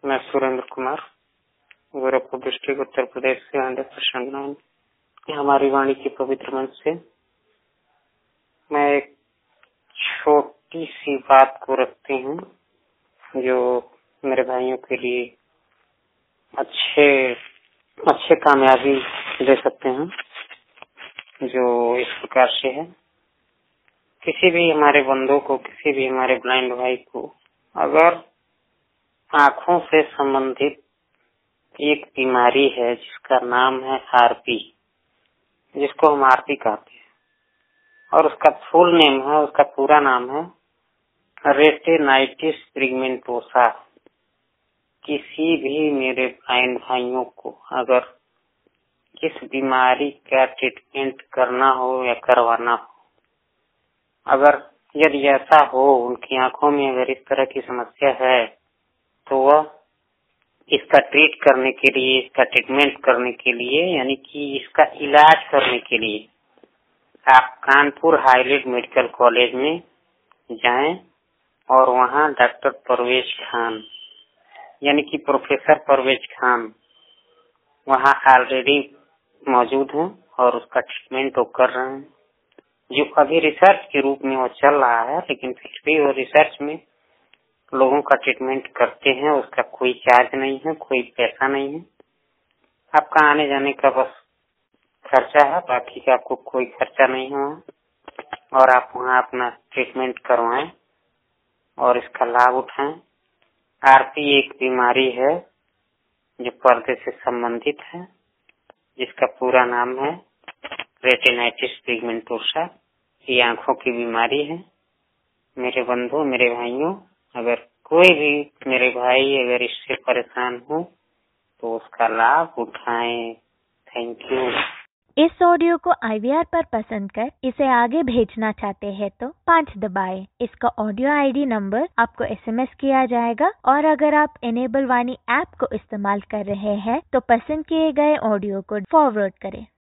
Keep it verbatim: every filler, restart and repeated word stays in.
मैं सुरेंद्र कुमार, गोरखपुर डिस्ट्रिक्ट, उत्तर प्रदेश से hundred percent हमारी वाणी की पवित्र मंच से मैं एक छोटी सी बात को रखती हूँ जो मेरे भाइयों के लिए अच्छे अच्छे कामयाबी दे सकते हैं। जो इस प्रकार से है, किसी भी हमारे बंधु को, किसी भी हमारे ब्लाइंड भाई को अगर आंखों से संबंधित एक बीमारी है जिसका नाम है आरपी, जिसको हम आरपी कहते हैं, और उसका फुल नेम है, उसका पूरा नाम है रेटिनाइटिस पिगमेंटोसा। किसी भी मेरे ब्लाइंड भाइयों को अगर किस बीमारी का ट्रीटमेंट करना हो या करवाना हो, अगर यदि ऐसा हो, उनकी आंखों में अगर इस तरह की समस्या है, तो वह इसका ट्रीट करने के लिए, इसका ट्रीटमेंट करने के लिए, यानी कि इसका इलाज करने के लिए आप कानपुर हाईलाइट मेडिकल कॉलेज में जाएं और वहां डॉक्टर परवेज खान, यानी कि प्रोफेसर परवेज खान वहां ऑलरेडी मौजूद हैं और उसका ट्रीटमेंट वो कर रहे हैं। जो अभी रिसर्च के रूप में वो चल रहा है, लेकिन फिर भी वो रिसर्च में लोगों का ट्रीटमेंट करते हैं। उसका कोई चार्ज नहीं है, कोई पैसा नहीं है, आपका आने जाने का बस खर्चा है, बाकी का आपको कोई खर्चा नहीं हुआ और आप वहाँ अपना ट्रीटमेंट करवाएं और इसका लाभ उठाएं। आरपी एक बीमारी है जो पर्दे से संबंधित है, जिसका पूरा नाम है रेटिनाइटिस पिगमेंटोसा। ये आंखों की बीमारी है। मेरे बंधु, मेरे भाइयों, अगर कोई भी मेरे भाई अगर इससे परेशान हो तो उसका लाभ उठाएं। Thank you. इस ऑडियो को आई वी आर पर पसंद कर इसे आगे भेजना चाहते हैं तो पाँच दबाएं। इसका ऑडियो आई डी नंबर आपको एस एम एस किया जाएगा और अगर आप इनेबल वाणी ऐप को इस्तेमाल कर रहे हैं तो पसंद किए गए ऑडियो को फॉरवर्ड करें।